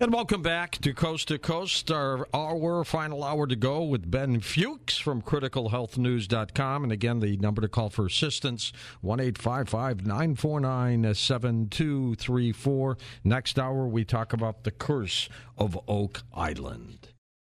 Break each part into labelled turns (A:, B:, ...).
A: And welcome back to Coast, our final hour to go with Ben Fuchs from CriticalHealthNews.com. And again, the number to call for assistance, 1-855-949-7234. Next hour, we talk about the curse of Oak Island.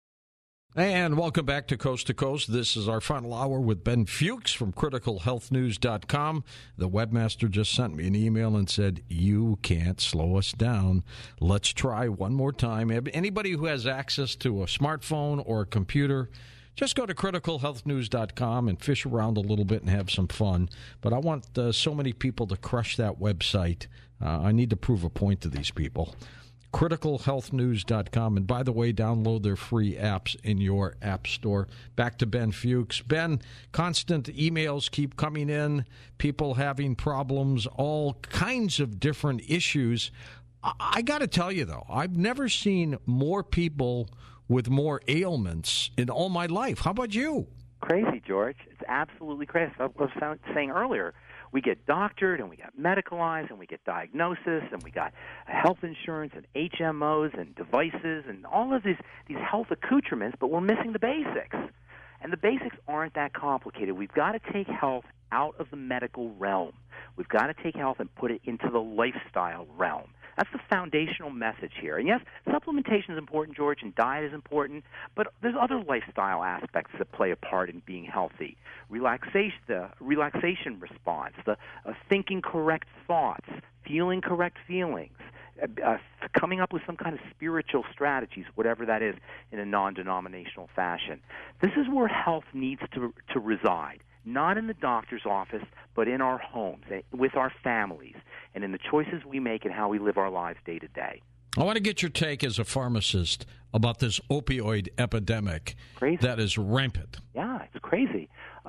A: And welcome back to Coast. This is our final hour with Ben Fuchs from CriticalHealthNews.com. The webmaster just sent me an email and said, you can't slow us down. Let's try one more time. Anybody who has access to a smartphone or a computer, just go to CriticalHealthNews.com and fish around a little bit and have some fun. But I want so many people to crush that website. I need to prove a point to these people. CriticalHealthNews.com. And by the way, download their free apps in your app store. Back to Ben Fuchs. Ben, constant emails keep coming in, people having problems, all kinds of different issues. I got to tell you, though, I've never seen more people with more ailments in all my life. How about you?
B: Crazy, George. It's absolutely crazy. I was saying earlier, we get doctored and we get medicalized and we get diagnosis and we got health insurance and HMOs and devices and all of these health accoutrements, but we're missing the basics. And the basics aren't that complicated. We've got to take health out of the medical realm. We've got to take health and put it into the lifestyle realm. That's the foundational message here. And yes, supplementation is important, George, and diet is important, but there's other lifestyle aspects that play a part in being healthy. The relaxation response, the thinking correct thoughts, feeling correct feelings, coming up with some kind of spiritual strategies, whatever that is, in a non-denominational fashion. This is where health needs to reside. Not in the doctor's office, but in our homes, with our families, and in the choices we make and how we live our lives day to day.
A: I want to get your take as a pharmacist about this opioid epidemic that is rampant.
B: Yeah, it's crazy.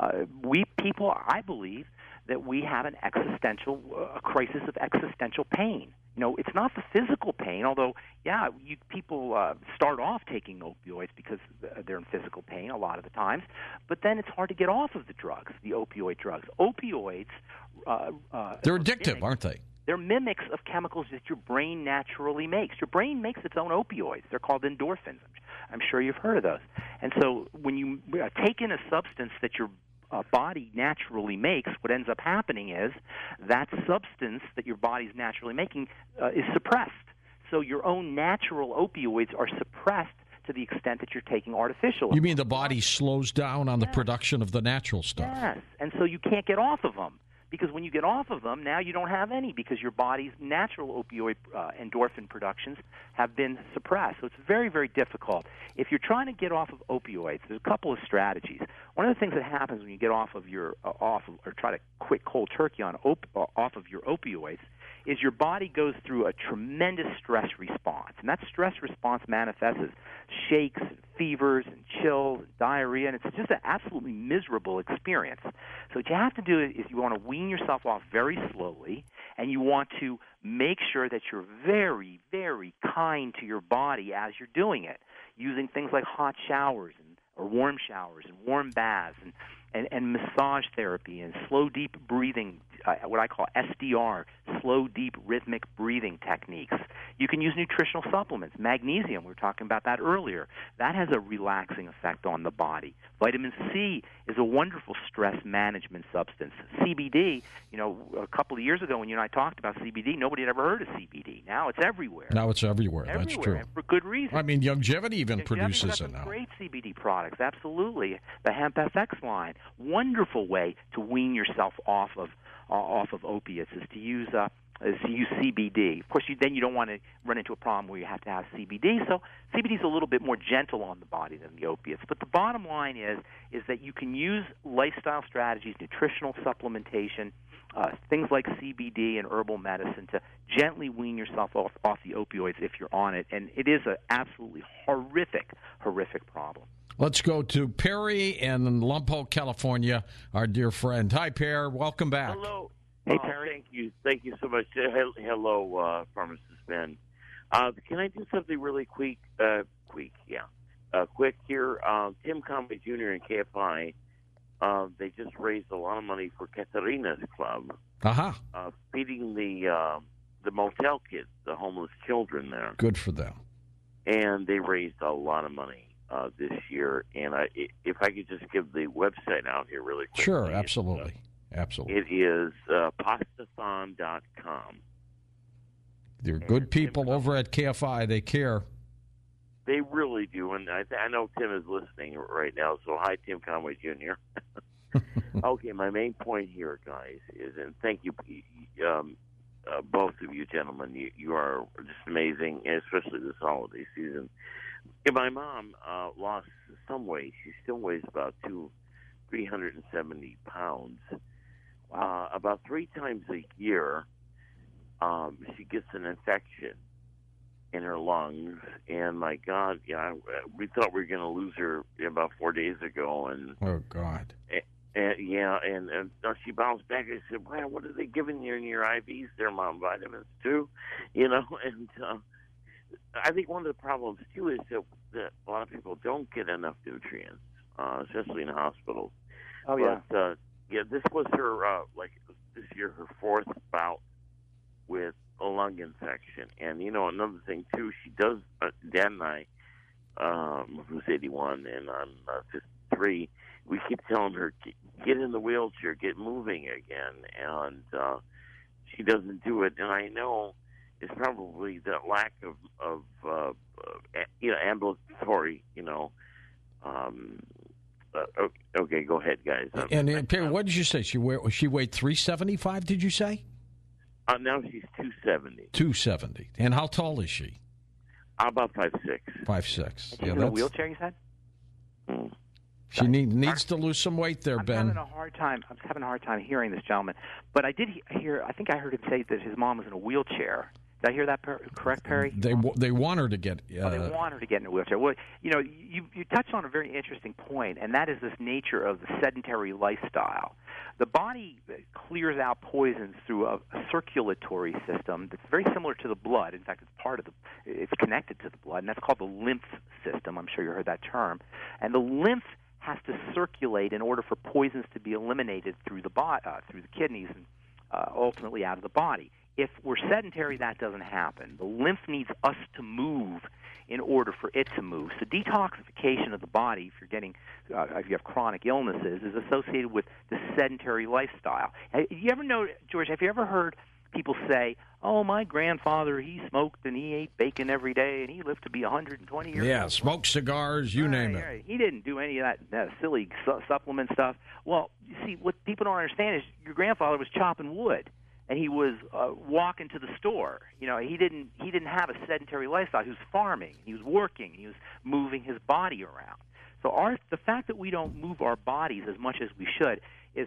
B: I believe that we have a crisis of existential pain. You know, it's not the physical pain, although, people start off taking opioids because they're in physical pain a lot of the times, but then it's hard to get off of the drugs, the opioid drugs. Opioids...
A: they're addictive, aren't they?
B: They're mimics of chemicals that your brain naturally makes. Your brain makes its own opioids. They're called endorphins. I'm sure you've heard of those. And so when you take in a substance that your body naturally makes, what ends up happening is that substance that your body's naturally making is suppressed. So your own natural opioids are suppressed to the extent that you're taking artificial.
A: You mean the body slows down on the production of the natural stuff?
B: Yes, and so you can't get off of them. Because when you get off of them, now you don't have any because your body's natural opioid endorphin productions have been suppressed. So it's very, very difficult. If you're trying to get off of opioids, there's a couple of strategies. One of the things that happens when you get or try to quit cold turkey off of your opioids is your body goes through a tremendous stress response. And that stress response manifests as shakes and fevers and chills and diarrhea, and it's just an absolutely miserable experience. So what you have to do is you want to wean yourself off very slowly, and you want to make sure that you're very, very kind to your body as you're doing it, using things like hot showers or warm showers and warm baths and massage therapy and slow, deep breathing, what I call SDR, slow, deep, rhythmic breathing techniques. You can use nutritional supplements. Magnesium, we were talking about that earlier. That has a relaxing effect on the body. Vitamin C is a wonderful stress management substance. CBD, a couple of years ago when you and I talked about CBD, nobody had ever heard of CBD. Now it's everywhere.
A: That's true.
B: And for good reason.
A: I mean, Youngevity even produces it now.
B: Great CBD products, absolutely. The Hemp FX line, wonderful way to wean yourself off of opiates is to use CBD. Of course, you don't want to run into a problem where you have to have CBD. So CBD is a little bit more gentle on the body than the opiates. But the bottom line is that you can use lifestyle strategies, nutritional supplementation, things like CBD and herbal medicine to gently wean yourself off the opioids if you're on it. And it is an absolutely horrific problem.
A: Let's go to Perry in Lompoc, California, our dear friend. Hi, Per. Welcome back.
C: Hello.
B: Hey, Perry.
C: Thank you so much. Hello, Pharmacist Ben. Can I do something really quick? Quick here. Tim Conway Jr. and KFI, they just raised a lot of money for Catarina's Club, feeding the motel kids, the homeless children there.
A: Good for them.
C: and they raised a lot of money this year. And if I could just give the website out here really quickly.
A: Sure, absolutely. Absolutely.
C: It is pastathon.com.
A: They're good people over at KFI. They care.
C: They really do, and I know Tim is listening right now, so hi, Tim Conway Jr. Okay, my main point here, guys, is, and thank you, both of you gentlemen, you are just amazing, especially this holiday season. And my mom lost some weight. She still weighs about 370 pounds. About 3 times a year, she gets an infection in her lungs, and my God, we thought we were going to lose her about 4 days ago, and
A: oh God,
C: and she bounced back. I said, "Wow, what are they giving you in your IVs? There, Mom, vitamins too, And I think one of the problems too is that a lot of people don't get enough nutrients, especially in hospitals.
B: Oh yeah,
C: but this was her this year her 4th bout with a lung infection. And, another thing, too, she does, Dad and I, who's 81 and I'm 53, we keep telling her, get in the wheelchair, get moving again. And she doesn't do it. And I know it's probably the lack of ambulatory, okay, go ahead, guys.
A: And Perry, what did you say? She weighed 375, did you say?
C: Now she's 270.
A: 270. And how tall is she?
C: About 5'6".
A: 5'6".
B: She's in a wheelchair, you said?
A: She needs to lose some weight there, Ben.
B: I'm having a hard time hearing this gentleman. But I did hear, I think I heard him say that his mom was in a wheelchair. Did I hear that correct, Perry?
A: They want her to get...
B: they want her to get in a wheelchair. Well, you touched on a very interesting point, and that is this nature of the sedentary lifestyle. The body clears out poisons through a circulatory system that's very similar to the blood. In fact, it's connected to the blood, and that's called the lymph system. I'm sure you heard that term. And the lymph has to circulate in order for poisons to be eliminated through the kidneys and ultimately out of the body. If we're sedentary, that doesn't happen. The lymph needs us to move in order for it to move. So detoxification of the body, if you have chronic illnesses, is associated with the sedentary lifestyle. You ever know, George, have you ever heard people say, oh, my grandfather, he smoked and he ate bacon every day and he lived to be 120 years old?
A: Yeah, smoked cigars, you name it.
B: Right. He didn't do any of that silly supplement stuff. Well, you see, what people don't understand is your grandfather was chopping wood. And he was walking to the store. He didn't have a sedentary lifestyle. He was farming. He was working. He was moving his body around. So the fact that we don't move our bodies as much as we should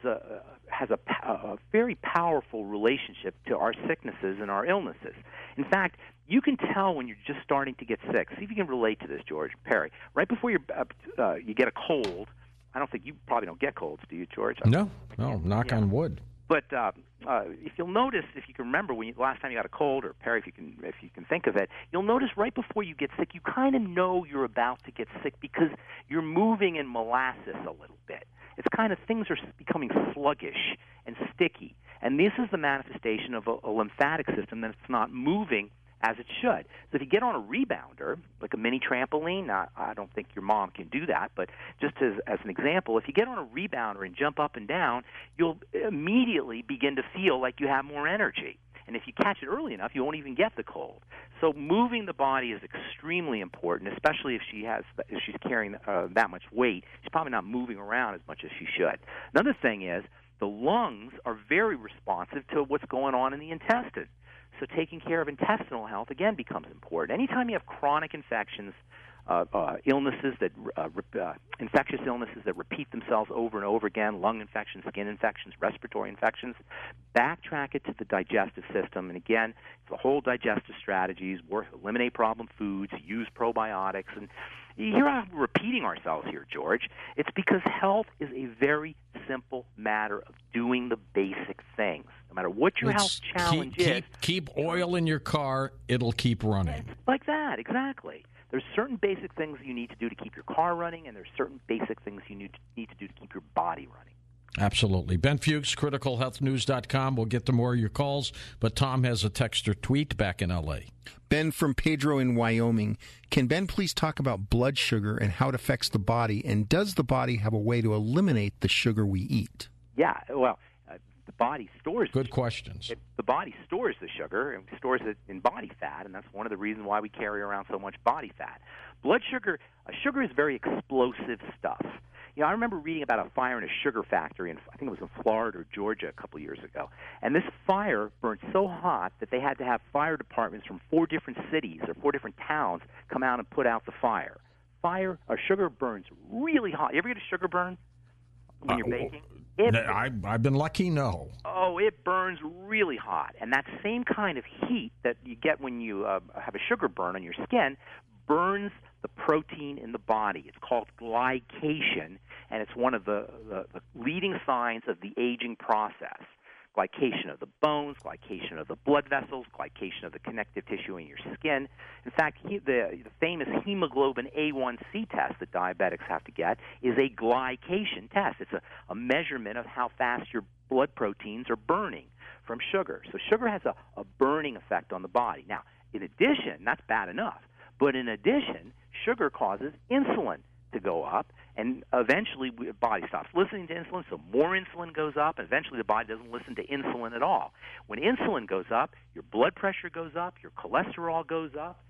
B: has a very powerful relationship to our sicknesses and our illnesses. In fact, you can tell when you're just starting to get sick. See if you can relate to this, George, Perry. Right before you get a cold, I don't think you probably don't get colds, do you, George?
A: No, knock on wood.
B: But if you'll notice, if you can remember last time you got a cold, or Perry, if you can think of it, you'll notice right before you get sick, you kind of know you're about to get sick because you're moving in molasses a little bit. It's kind of things are becoming sluggish and sticky, and this is the manifestation of a lymphatic system that's not moving as it should. So if you get on a rebounder, like a mini trampoline, I don't think your mom can do that, but just as an example, if you get on a rebounder and jump up and down, you'll immediately begin to feel like you have more energy. And if you catch it early enough, you won't even get the cold. So moving the body is extremely important, especially if she's carrying that much weight. She's probably not moving around as much as she should. Another thing is the lungs are very responsive to what's going on in the intestine. So taking care of intestinal health, again, becomes important. Anytime you have chronic infections, illnesses infectious illnesses that repeat themselves over and over again, lung infections, skin infections, respiratory infections, backtrack it to the digestive system. And again, it's the whole digestive strategies, eliminate problem foods, use probiotics. And you hear how we're repeating ourselves here, George. It's because health is a very simple matter of doing the basic things. No matter what your health challenge is.
A: Keep oil in your car, it'll keep running.
B: Like that, exactly. There's certain basic things you need to do to keep your car running, and there's certain basic things you need to do to keep your body running.
A: Absolutely. Ben Fuchs, criticalhealthnews.com. We'll get to more of your calls, but Tom has a text or tweet back in L.A.
D: Ben from Pedro in Wyoming. Can Ben please talk about blood sugar and how it affects the body, and does the body have a way to eliminate the sugar we eat?
B: Yeah, well, the body stores
A: Good questions.
B: The body stores the sugar and stores it in body fat, and that's one of the reasons why we carry around so much body fat. Blood sugar, sugar is very explosive stuff. You know, I remember reading about a fire in a sugar factory, I think it was in Florida or Georgia a couple of years ago. And this fire burned so hot that they had to have fire departments from 4 different cities or 4 different towns come out and put out the fire. Sugar burns really hot. You ever get a sugar burn when you're baking?
A: I've been lucky, no.
B: Oh, it burns really hot. And that same kind of heat that you get when you have a sugar burn on your skin burns the protein in the body. It's called glycation, and it's one of the leading signs of the aging process. Glycation of the bones, glycation of the blood vessels, glycation of the connective tissue in your skin. In fact, the famous hemoglobin A1C test that diabetics have to get is a glycation test. It's a measurement of how fast your blood proteins are burning from sugar. So sugar has a burning effect on the body. Now, in addition, that's bad enough, but in addition, sugar causes insulin to go up, and eventually the body stops listening to insulin, so more insulin goes up, and eventually the body doesn't listen to insulin at all. When insulin goes up, your blood pressure goes up, your cholesterol goes up,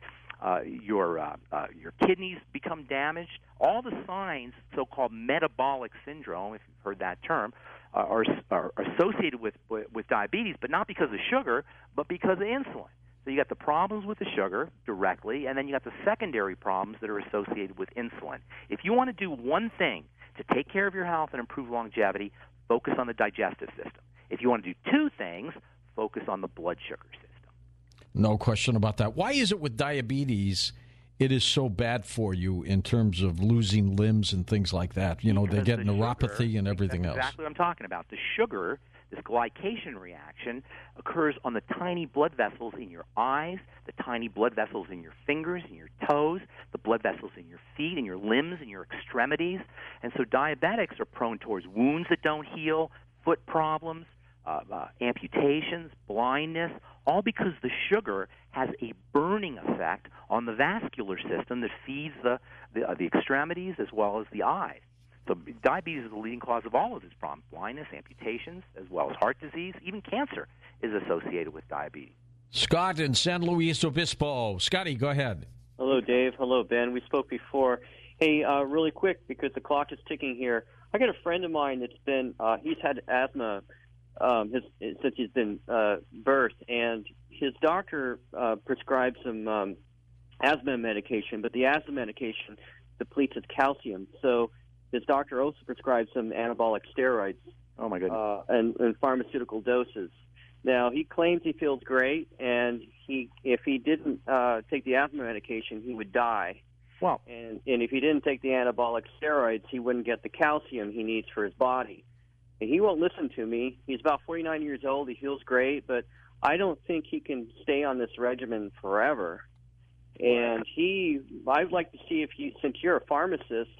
B: your kidneys become damaged. All the signs, so-called metabolic syndrome, if you've heard that term, are associated with diabetes, but not because of sugar, but because of insulin. So you got the problems with the sugar directly, and then you got the secondary problems that are associated with insulin. If you want to do one thing to take care of your health and improve longevity, focus on the digestive system. If you want to do 2 things, focus on the blood sugar system.
A: No question about that. Why is it with diabetes it is so bad for you in terms of losing limbs and things like that? You know, they get neuropathy and everything else.
B: Exactly what I'm talking about. The sugar, this glycation reaction, occurs on the tiny blood vessels in your eyes, the tiny blood vessels in your fingers and your toes, the blood vessels in your feet and your limbs and your extremities. And so diabetics are prone towards wounds that don't heal, foot problems, amputations, blindness, all because the sugar has a burning effect on the vascular system that feeds the extremities as well as the eyes. So diabetes is the leading cause of all of these problems: blindness, amputations, as well as heart disease. Even cancer is associated with diabetes.
A: Scott in San Luis Obispo. Scotty, go ahead.
E: Hello, Dave. Hello, Ben. We spoke before. Hey, really quick, because the clock is ticking here. I got a friend of mine that's been, he's had asthma since he's been birthed, and his doctor prescribed some asthma medication, but the asthma medication depletes his calcium. So his doctor also prescribed some anabolic steroids.
B: Oh, my goodness.
E: And pharmaceutical doses. Now, he claims he feels great, and if he didn't take the asthma medication, he would die.
B: Wow.
E: And if he didn't take the anabolic steroids, he wouldn't get the calcium he needs for his body. And he won't listen to me. He's about 49 years old. He feels great, but I don't think he can stay on this regimen forever. And I'd like to see if you, since you're a pharmacist,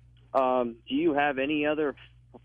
E: do you have any other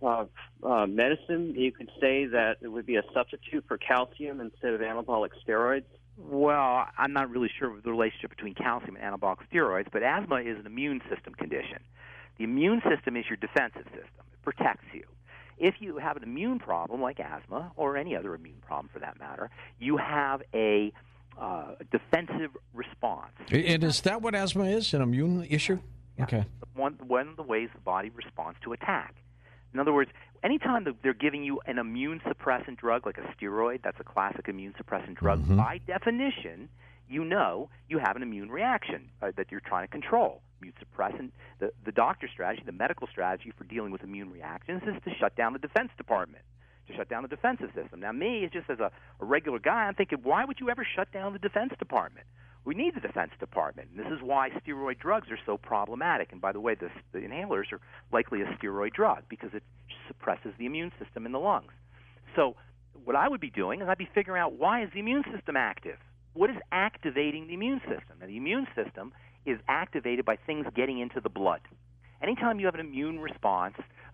E: medicine you could say that it would be a substitute for calcium instead of anabolic steroids?
B: Well, I'm not really sure of the relationship between calcium and anabolic steroids, but asthma is an immune system condition. The immune system is your defensive system. It protects you. If you have an immune problem like asthma, or any other immune problem for that matter, you have a defensive response.
A: And is that what asthma is, an immune issue?
B: Yeah.
A: Okay.
B: One of the ways the body responds to attack. In other words, anytime that they're giving you an immune suppressant drug like a steroid, that's a classic immune suppressant drug, by definition, you know you have an immune reaction that you're trying to control. Immune suppressant, the doctor's strategy, the medical strategy for dealing with immune reactions is to shut down the defense department, to shut down the defensive system. Now, me, just as a regular guy, I'm thinking, why would you ever shut down the defense department? We need the defense department. And this is why steroid drugs are so problematic. And by the way, the inhalers are likely a steroid drug because it suppresses the immune system in the lungs. So what I would be doing is I'd be figuring out, why is the immune system active? What is activating the immune system? Now, the immune system is activated by things getting into the blood. Anytime you have an immune response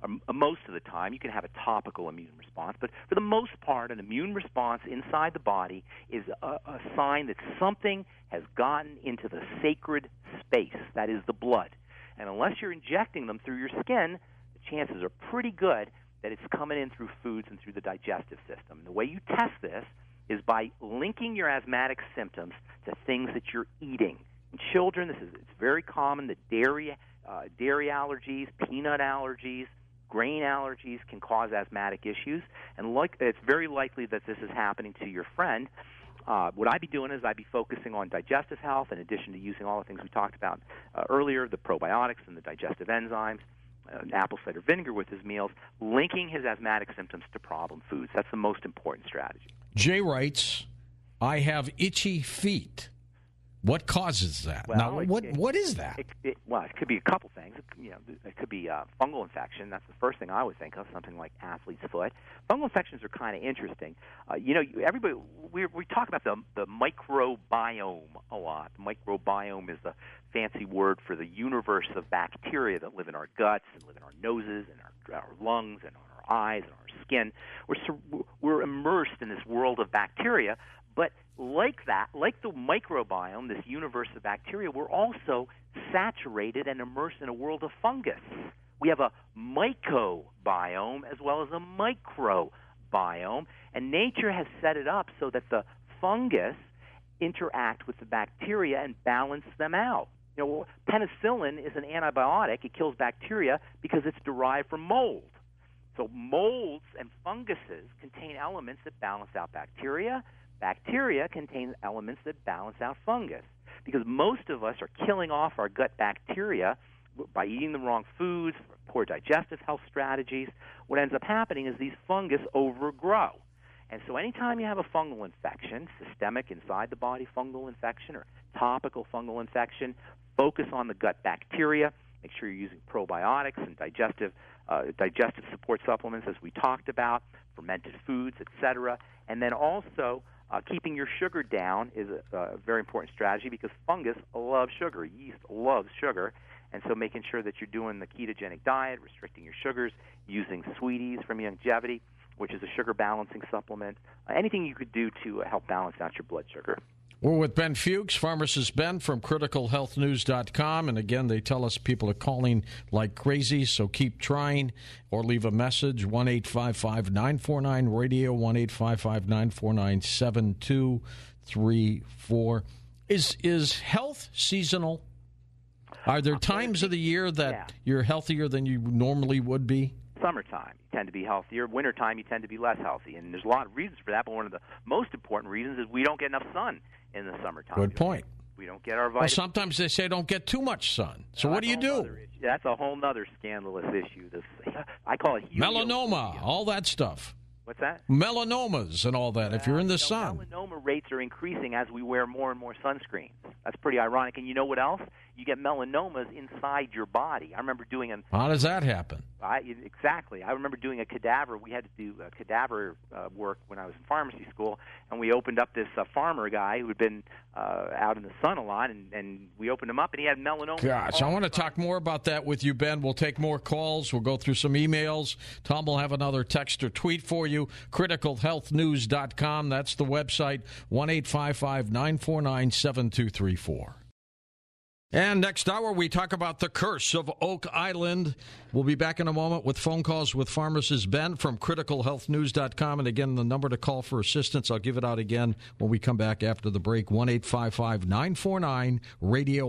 B: most of the time. You can have a topical immune response, but for the most part, an immune response inside the body is a sign that something has gotten into the sacred space, that is the blood. And unless you're injecting them through your skin, the chances are pretty good that it's coming in through foods and through the digestive system. And the way you test this is by linking your asthmatic symptoms to things that you're eating. In children, it's very common that dairy allergies, peanut allergies, grain allergies can cause asthmatic issues, and it's very likely that this is happening to your friend. What I'd be doing is I'd be focusing on digestive health in addition to using all the things we talked about earlier, the probiotics and the digestive enzymes, apple cider vinegar with his meals, linking his asthmatic symptoms to problem foods. That's the most important strategy.
A: Jay writes, I have itchy feet. What causes that?
B: Well,
A: now, what is that?
B: It could be a couple things. It could be fungal infection. That's the first thing I would think of, something like athlete's foot. Fungal infections are kind of interesting. Everybody we talk about the microbiome a lot. The microbiome is the fancy word for the universe of bacteria that live in our guts and live in our noses and our lungs and on our eyes and our skin. We're immersed in this world of bacteria. But like the microbiome, this universe of bacteria, we're also saturated and immersed in a world of fungus. We have a mycobiome as well as a microbiome, and nature has set it up so that the fungus interact with the bacteria and balance them out. Penicillin is an antibiotic. It kills bacteria because it's derived from mold. So molds and funguses contain elements that balance out bacteria. Bacteria contain elements that balance out fungus. Because most of us are killing off our gut bacteria by eating the wrong foods, poor digestive health strategies. What ends up happening is these fungus overgrow. And so anytime you have a fungal infection, systemic inside the body fungal infection or topical fungal infection, focus on the gut bacteria. Make sure you're using probiotics and digestive support supplements, as we talked about, fermented foods, etc. And then also keeping your sugar down is a very important strategy because fungus loves sugar. Yeast loves sugar. And so making sure that you're doing the ketogenic diet, restricting your sugars, using Sweeties from Youngevity, which is a sugar balancing supplement, anything you could do to help balance out your blood sugar.
A: We're with Ben Fuchs, Pharmacist Ben from criticalhealthnews.com. And again, they tell us people are calling like crazy, so keep trying or leave a message, 1-855-949-RADIO, 1-855-949-7234. Is health seasonal? Are there times of the year that you're healthier than you normally would be?
B: Summertime, you tend to be healthier. Wintertime, you tend to be less healthy. And there's a lot of reasons for that, but one of the most important reasons is we don't get enough sun in the summertime.
A: Good point.
B: We don't get our vitamins.
A: Well, sometimes they say don't get too much sun. So what do you do?
B: That's a whole other scandalous issue. I call it
A: melanoma, all that stuff.
B: What's that?
A: Melanomas and all that, if you're in the sun.
B: Melanoma rates are increasing as we wear more and more sunscreens. That's pretty ironic. And you know what else? You get melanomas inside your body. I remember doing
A: How does that happen?
B: Exactly. I remember doing a cadaver. We had to do cadaver work when I was in pharmacy school, and we opened up this farmer guy who had been out in the sun a lot, and we opened him up, and he had melanoma.
A: Gosh, I want to talk more about that with you, Ben. We'll take more calls. We'll go through some emails. Tom will have another text or tweet for you. CriticalHealthNews.com. That's the website, 1-855-949-7234. And next hour, we talk about the curse of Oak Island. We'll be back in a moment with phone calls with Pharmacist Ben from CriticalHealthNews.com. And again, the number to call for assistance, I'll give it out again when we come back after the break, 1-855-949-RADIO,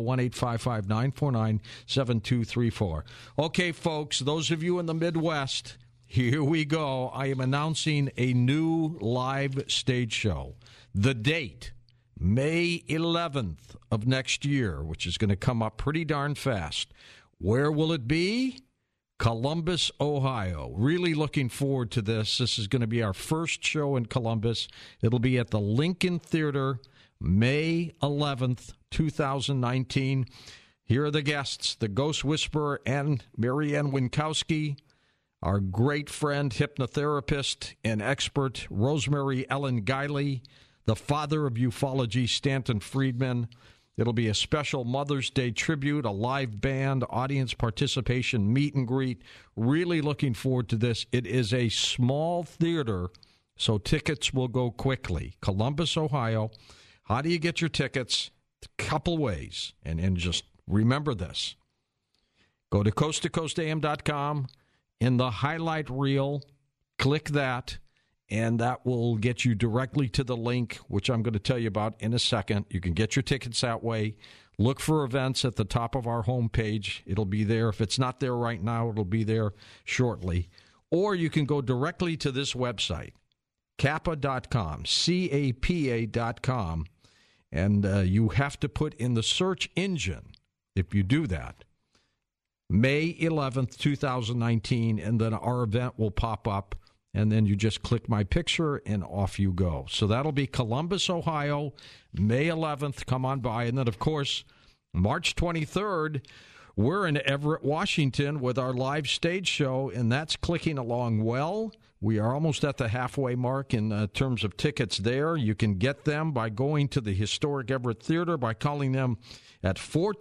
A: 1-855-949-7234. Okay, folks, those of you in the Midwest, here we go. I am announcing a new live stage show. The date, May 11th of next year, which is going to come up pretty darn fast. Where will it be? Columbus, Ohio. Really looking forward to this. This is going to be our first show in Columbus. It'll be at the Lincoln Theater, May 11th, 2019. Here are the guests, the Ghost Whisperer and Marianne Winkowski, our great friend, hypnotherapist and expert, Rosemary Ellen Guiley, the father of ufology, Stanton Friedman, It'll be a special Mother's Day tribute, a live band, audience participation, meet and greet. Really looking forward to this. It is a small theater, so tickets will go quickly. Columbus, Ohio. How do you get your tickets? A couple ways. And just remember this. Go to coasttocoastam.com. In the highlight reel, click that. And that will get you directly to the link, which I'm going to tell you about in a second. You can get your tickets that way. Look for events at the top of our homepage. It'll be there. If it's not there right now, it'll be there shortly. Or you can go directly to this website, CAPA.com, CAPA.com. And you have to put in the search engine, if you do that, May 11th, 2019, and then our event will pop up. And then you just click my picture, and off you go. So that'll be Columbus, Ohio, May 11th. Come on by. And then, of course, March 23rd, we're in Everett, Washington with our live stage show, and that's clicking along well. We are almost at the halfway mark in terms of tickets there. You can get them by going to the Historic Everett Theater by calling them at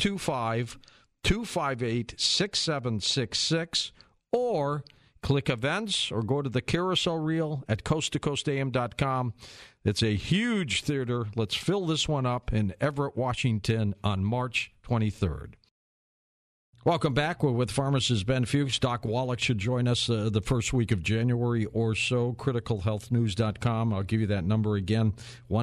A: 425-258-6766 or click events or go to the carousel reel at coasttocoastam.com. It's a huge theater. Let's fill this one up in Everett, Washington on March 23rd. Welcome back. We're with pharmacist Ben Fuchs. Doc Wallach should join us the first week of January or so. CriticalHealthNews.com. I'll give you that number again,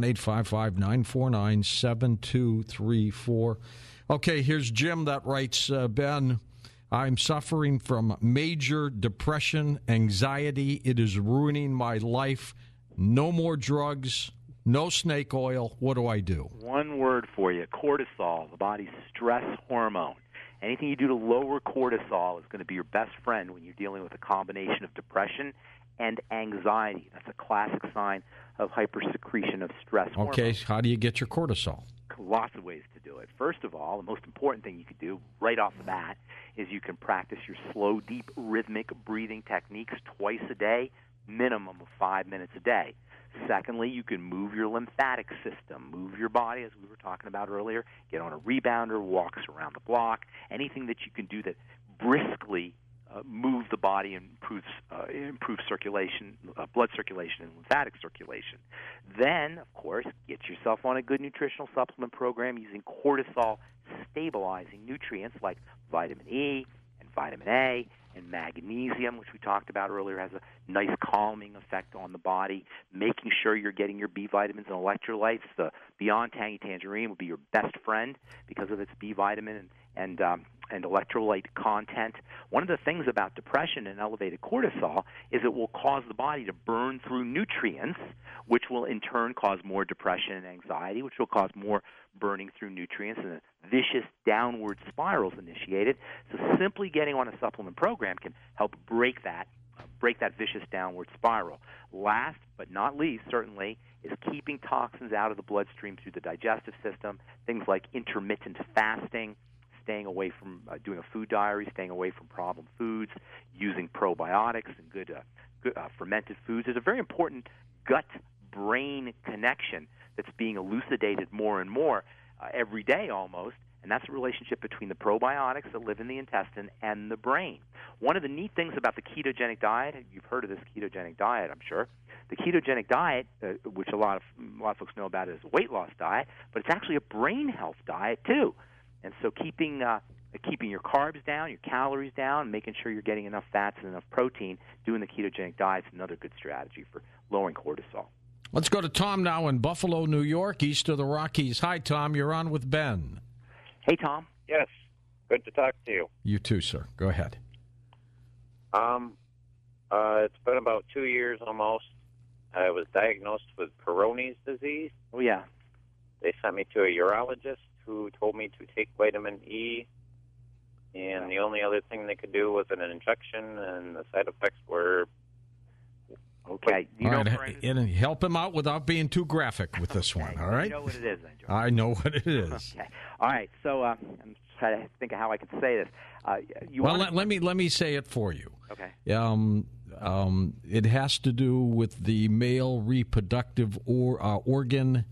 A: 1-855-949-7234. Okay, here's Jim that writes, Ben, I'm suffering from major depression, anxiety. It is ruining my life. No more drugs, no snake oil. What do I do?
B: One word for you, cortisol, the body's stress hormone. Anything you do to lower cortisol is going to be your best friend when you're dealing with a combination of depression and anxiety. That's a classic sign of hypersecretion of stress hormone.
A: Okay, how do you get your cortisol?
B: Lots of ways to do it. First of all, the most important thing you can do right off the bat is you can practice your slow, deep, rhythmic breathing techniques twice a day, minimum of 5 minutes a day. Secondly, you can move your lymphatic system, move your body, as we were talking about earlier, get on a rebounder, walks around the block, anything that you can do that briskly move the body and improves circulation, blood circulation and lymphatic circulation. Then, of course, get yourself on a good nutritional supplement program using cortisol-stabilizing nutrients like vitamin E and vitamin A and magnesium, which we talked about earlier, has a nice calming effect on the body. Making sure you're getting your B vitamins and electrolytes. The Beyond Tangy Tangerine will be your best friend because of its B vitamin and electrolyte content. One of the things about depression and elevated cortisol is it will cause the body to burn through nutrients, which will in turn cause more depression and anxiety, which will cause more burning through nutrients, and a vicious downward spiral is initiated. So simply getting on a supplement program can help break that vicious downward spiral. Last but not least, certainly, is keeping toxins out of the bloodstream through the digestive system, things like intermittent fasting, staying away from doing a food diary, staying away from problem foods, using probiotics and good fermented foods. There's a very important gut-brain connection that's being elucidated more and more every day almost, and that's the relationship between the probiotics that live in the intestine and the brain. One of the neat things about the ketogenic diet, you've heard of this ketogenic diet, I'm sure. The ketogenic diet, which a lot of folks know about, is a weight loss diet, but it's actually a brain health diet too. And so keeping your carbs down, your calories down, making sure you're getting enough fats and enough protein, doing the ketogenic diet is another good strategy for lowering cortisol.
A: Let's go to Tom now in Buffalo, New York, east of the Rockies. Hi, Tom. You're on with Ben.
B: Hey, Tom.
F: Yes. Good to talk to you.
A: You too, sir. Go ahead.
F: It's been about 2 years almost. I was diagnosed with Peyronie's disease.
B: Oh, yeah.
F: They sent me to a urologist who told me to take vitamin E, and the only other thing they could do was an injection, and the side effects were...
B: Okay.
A: And help him out without being too graphic with this one, all right?
B: You know what it is, then, George.
A: I know what it is.
B: Okay. All right. So I'm trying to think of how I can say this.
A: Let me say it for you.
B: Okay.
A: It has to do with the male reproductive organ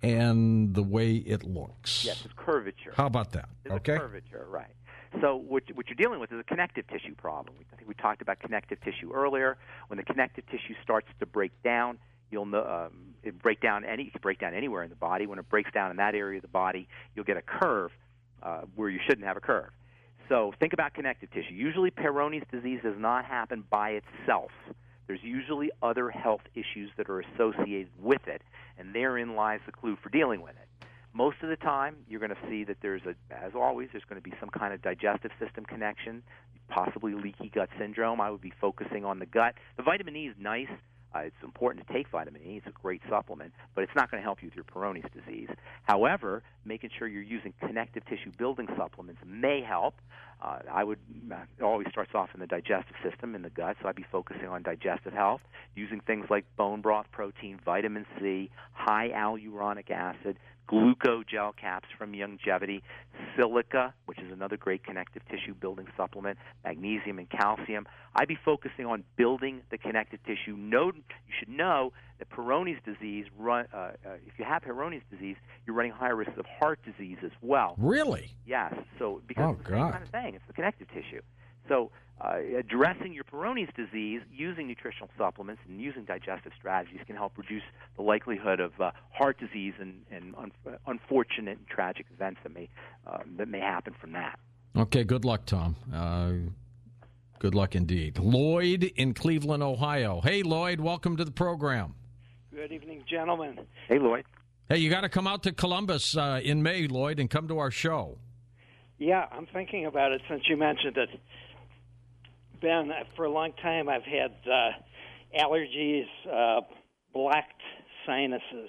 A: and the way it looks.
B: Yes, it's curvature.
A: How about that?
B: It's
A: okay.
B: a curvature, right. So what you're dealing with is a connective tissue problem. I think we talked about connective tissue earlier. When the connective tissue starts to break down, you'll know it can break down anywhere in the body. When it breaks down in that area of the body, you'll get a curve where you shouldn't have a curve. So think about connective tissue. Usually Peyronie's disease does not happen by itself. There's usually other health issues that are associated with it, and therein lies the clue for dealing with it. Most of the time, you're going to see that as always, there's going to be some kind of digestive system connection, possibly leaky gut syndrome. I would be focusing on the gut. The vitamin E is nice. It's important to take vitamin E. It's a great supplement, but it's not going to help you with your Peyronie's disease. However, making sure you're using connective tissue building supplements may help. It always starts off in the digestive system, in the gut, so I'd be focusing on digestive health, using things like bone broth protein, vitamin C, high hyaluronic acid, glucogel caps from Youngevity, silica, which is another great connective tissue building supplement, magnesium and calcium. I'd be focusing on building the connective tissue. You should know that Peyronie's disease, if you have Peyronie's disease, you're running higher risks of heart disease as well.
A: Really?
B: Yes. So because it's the same kind of thing, it's the connective tissue. So addressing your Peyronie's disease using nutritional supplements and using digestive strategies can help reduce the likelihood of heart disease and unfortunate and tragic events that may happen from that.
A: Okay, good luck, Tom. Good luck indeed. Lloyd in Cleveland, Ohio. Hey, Lloyd, welcome to the program.
G: Good evening, gentlemen.
B: Hey, Lloyd.
A: Hey, you got to come out to Columbus in May, Lloyd, and come to our show.
G: Yeah, I'm thinking about it since you mentioned it. Ben, for a long time I've had allergies, blocked sinuses.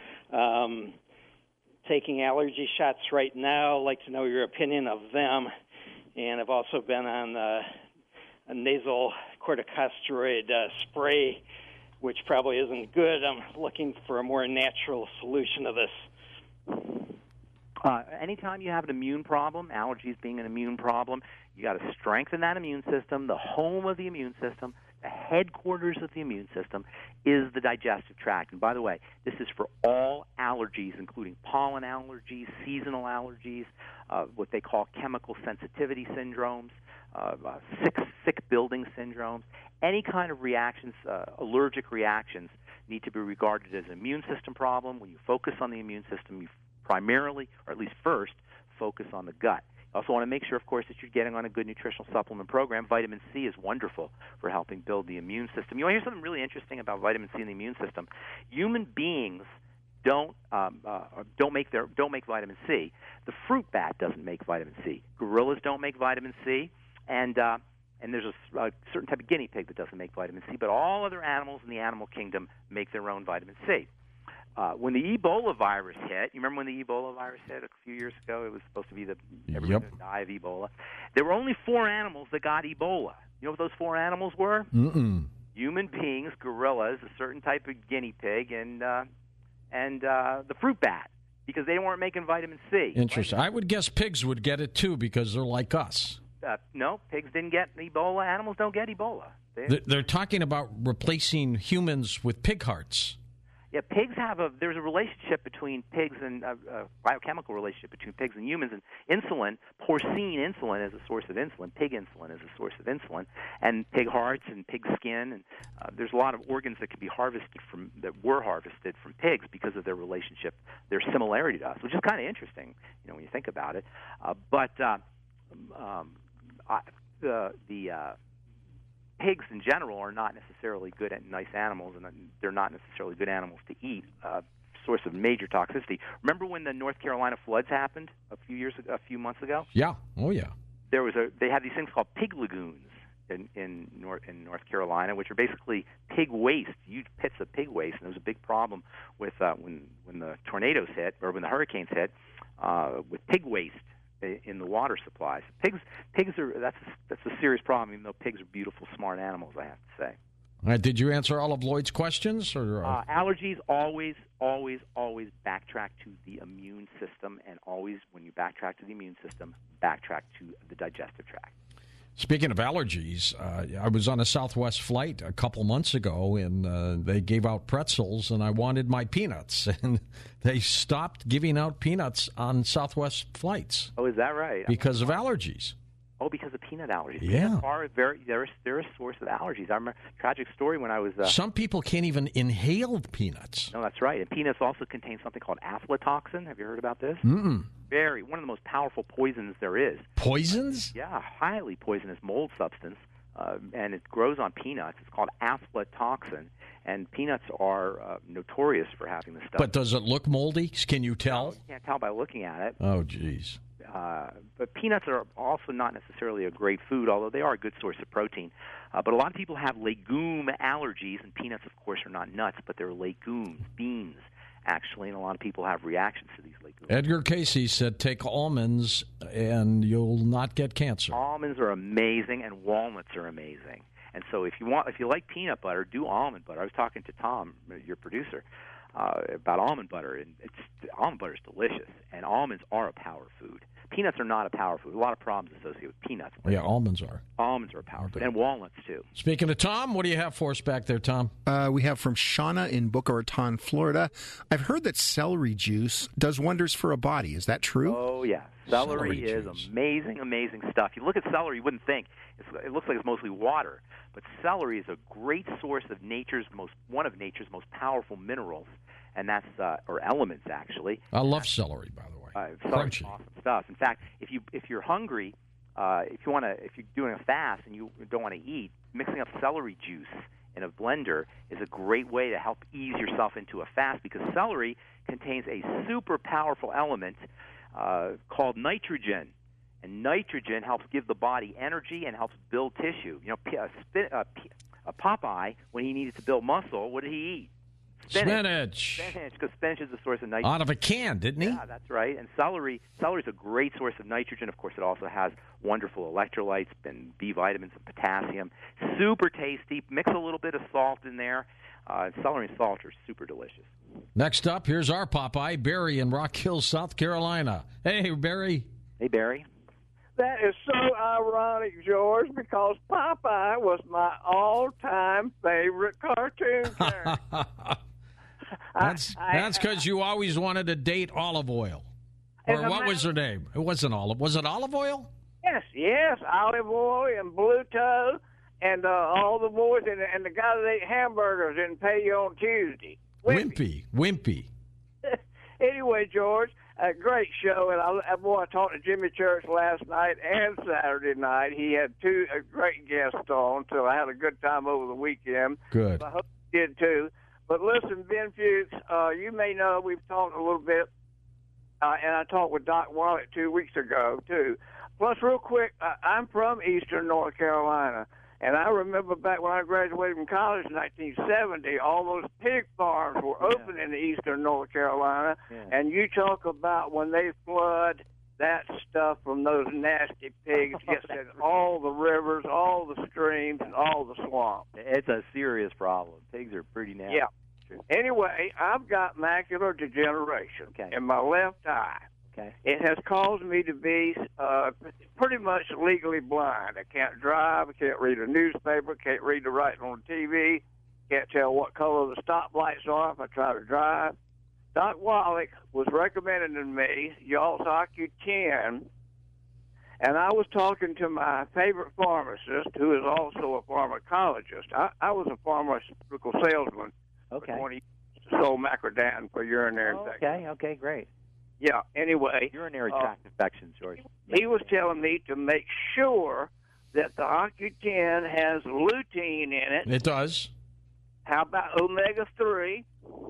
G: Taking allergy shots right now. I'd like to know your opinion of them. And I've also been on a nasal corticosteroid spray, which probably isn't good. I'm looking for a more natural solution to this.
B: Anytime you have an immune problem, allergies being an immune problem, you got to strengthen that immune system. The home of the immune system, the headquarters of the immune system, is the digestive tract. And by the way, this is for all allergies, including pollen allergies, seasonal allergies, what they call chemical sensitivity syndromes, sick building syndromes. Any kind of reactions, allergic reactions, need to be regarded as an immune system problem. When you focus on the immune system, you primarily, or at least first, focus on the gut. You also want to make sure, of course, that you're getting on a good nutritional supplement program. Vitamin C is wonderful for helping build the immune system. You want to hear something really interesting about vitamin C and the immune system? Human beings don't make vitamin C. The fruit bat doesn't make vitamin C. Gorillas don't make vitamin C, and there's a certain type of guinea pig that doesn't make vitamin C. But all other animals in the animal kingdom make their own vitamin C. When the Ebola virus hit, you remember when the Ebola virus hit a few years ago? It was supposed to be everyone would die of Ebola. There were only 4 animals that got Ebola. You know what those 4 animals were? Human beings, gorillas, a certain type of guinea pig, and the fruit bat, because they weren't making vitamin C.
A: Interesting. I would guess pigs would get it too because they're like us.
B: No, pigs didn't get Ebola. Animals don't get Ebola.
A: They're talking about replacing humans with pig hearts.
B: Yeah, there's a relationship between pigs and a biochemical relationship between pigs and humans, and insulin, porcine insulin is a source of insulin, pig insulin is a source of insulin, and pig hearts and pig skin, and there's a lot of organs that were harvested from pigs because of their relationship, their similarity to us, which is kind of interesting, when you think about it. Pigs in general are not necessarily good at nice animals, and they're not necessarily good animals to eat. Source of major toxicity. Remember when the North Carolina floods happened a few months ago?
A: Yeah. Oh yeah.
B: They had these things called pig lagoons in North Carolina, which are basically pig waste, huge pits of pig waste, and there was a big problem with when the tornadoes hit or when the hurricanes hit with pig waste in the water supplies. Pigs are that's a serious problem, even though pigs are beautiful, smart animals, I have to say.
A: All right, did you answer all of Lloyd's questions? Or
B: allergies, always backtrack to the immune system, and always, when you backtrack to the immune system, backtrack to the digestive tract.
A: Speaking of allergies, I was on a Southwest flight a couple months ago, and they gave out pretzels, and I wanted my peanuts, and they stopped giving out peanuts on Southwest flights.
B: Oh, is that right?
A: Because of allergies.
B: Oh, because of peanut allergies.
A: Yeah.
B: Peanuts are they're a source of allergies. I remember a tragic story when I was...
A: Some people can't even inhale peanuts.
B: No, that's right. And peanuts also contain something called aflatoxin. Have you heard about this?
A: Mm-mm.
B: One of the most powerful poisons there is.
A: Poisons?
B: Yeah, highly poisonous mold substance, and it grows on peanuts. It's called aflatoxin, and peanuts are notorious for having this stuff.
A: But does it look moldy? Can you tell?
B: No, you can't tell by looking at it.
A: Oh, geez.
B: But peanuts are also not necessarily a great food, although they are a good source of protein. But a lot of people have legume allergies, and peanuts, of course, are not nuts, but they're legumes, beans, actually, and a lot of people have reactions to these legumes.
A: Edgar Casey said take almonds and you'll not get cancer.
B: Almonds are amazing, and walnuts are amazing. And so if you like peanut butter, do almond butter. I was talking to Tom, your producer, about almond butter, and almond butter is delicious, and almonds are a power food. Peanuts are not a power food. A lot of problems associated with peanuts.
A: Yeah, almonds are.
B: Almonds are a power food, and walnuts, too.
A: Speaking of Tom, what do you have for us back there, Tom?
D: We have from Shauna in Boca Raton, Florida. I've heard that celery juice does wonders for a body. Is that true?
B: Oh, yeah. Celery is
A: juice.
B: amazing, amazing stuff. You look at celery, you wouldn't think. It looks like it's mostly water. But celery is a great source of one of nature's most powerful minerals, and that's or elements, actually.
A: I love celery, by the way.
B: Celery's awesome stuff. In fact, if you're hungry, if you're doing a fast and you don't want to eat, mixing up celery juice in a blender is a great way to help ease yourself into a fast, because celery contains a super powerful element called nitrogen. And nitrogen helps give the body energy and helps build tissue. You know, Popeye, when he needed to build muscle, what did he eat?
A: Spinach,
B: because spinach is a source of nitrogen.
A: Out of a can, didn't he?
B: Yeah, that's right. And celery is a great source of nitrogen. Of course, it also has wonderful electrolytes and B vitamins and potassium. Super tasty. Mix a little bit of salt in there. Celery and salt are super delicious.
A: Next up, here's our Popeye, Barry in Rock Hill, South Carolina. Hey, Barry.
B: Hey, Barry.
H: That is so ironic, George, because Popeye was my all-time favorite cartoon character.
A: That's because you always wanted to date Olive Oyl. Or what was her name? It wasn't Olive. Was it Olive Oyl?
H: Yes, Olive Oyl and Bluto and all the boys and the guy that ate hamburgers didn't pay you on Tuesday.
A: Wimpy.
H: Anyway, George, a great show, and I talked to Jimmy Church last night and Saturday night. He had two great guests on, so I had a good time over the weekend.
A: Good.
H: I hope you did too. But listen, Ben Fuchs, you may know we've talked a little bit, and I talked with Doc Wallach 2 weeks ago too. Plus, real quick, I'm from Eastern North Carolina. And I remember back when I graduated from college in 1970, all those pig farms were open in Eastern North Carolina. Yeah. And you talk about when they flood, that stuff from those nasty pigs gets in all the rivers, all the streams, and all the swamps.
B: It's a serious problem. Pigs are pretty nasty.
H: Yeah. Anyway, I've got macular degeneration in my left eye.
B: Okay.
H: It has caused me to be pretty much legally blind. I can't drive, I can't read a newspaper, can't read the writing on the TV, can't tell what color the stoplights are if I try to drive. Doc Wallach was recommending to me y'all's OcuTen, and I was talking to my favorite pharmacist, who is also a pharmacologist. I was a pharmaceutical salesman for 20 years, sold Macrodan for urinary infection.
B: Okay, great.
H: Yeah, anyway.
B: Urinary tract infections, George.
H: He was telling me to make sure that the OcuTen has lutein in it.
A: It does.
H: How about omega-3?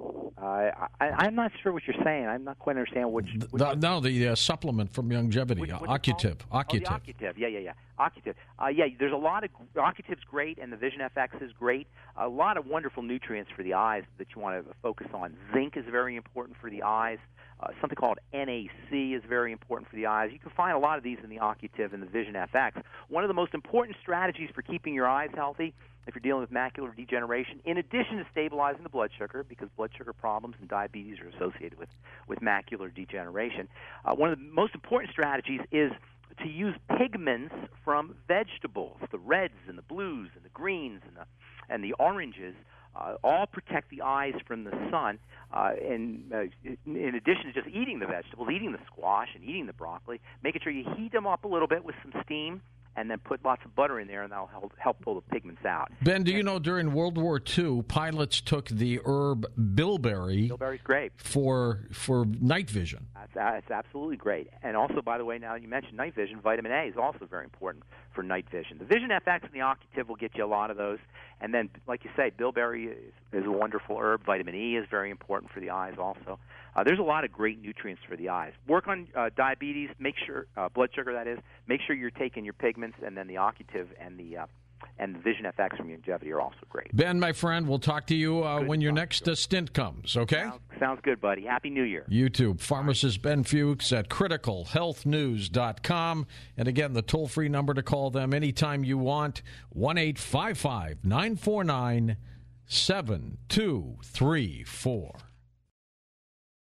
B: I'm not sure what you're saying. I'm not quite understanding which
A: the supplement from longevity, Occutive.
B: Occutive, yeah. Occutive. There's a lot of... Occutive's great, and the Vision FX is great. A lot of wonderful nutrients for the eyes that you want to focus on. Zinc is very important for the eyes. Something called NAC is very important for the eyes. You can find a lot of these in the Occutive and the Vision FX. One of the most important strategies for keeping your eyes healthy, if you're dealing with macular degeneration, in addition to stabilizing the blood sugar, because blood sugar problems and diabetes are associated with macular degeneration, one of the most important strategies is to use pigments from vegetables, the reds and the blues and the greens and the oranges. All protect the eyes from the sun. In addition to just eating the vegetables, eating the squash and eating the broccoli, making sure you heat them up a little bit with some steam, and then put lots of butter in there, and that'll help pull the pigments out.
A: Ben, do you know during World War II, pilots took the herb bilberry?
B: Bilberry's great
A: for night vision.
B: That's absolutely great. And also, by the way, now you mentioned night vision, vitamin A is also very important for night vision. The Vision FX and the Occutive will get you a lot of those. And then, like you say, bilberry is a wonderful herb. Vitamin E is very important for the eyes also. There's a lot of great nutrients for the eyes. Work on diabetes. Make sure blood sugar, that is. Make sure you're taking your pigments, and then the Occutive and the Vision FX from Longevity are also great.
A: Ben, my friend, we'll talk to you when your next stint comes, okay?
B: Sounds good, buddy. Happy New Year.
A: You too. Pharmacist Ben Fuchs at criticalhealthnews.com. And again, the toll-free number to call them anytime you want, 1-855-949-7234.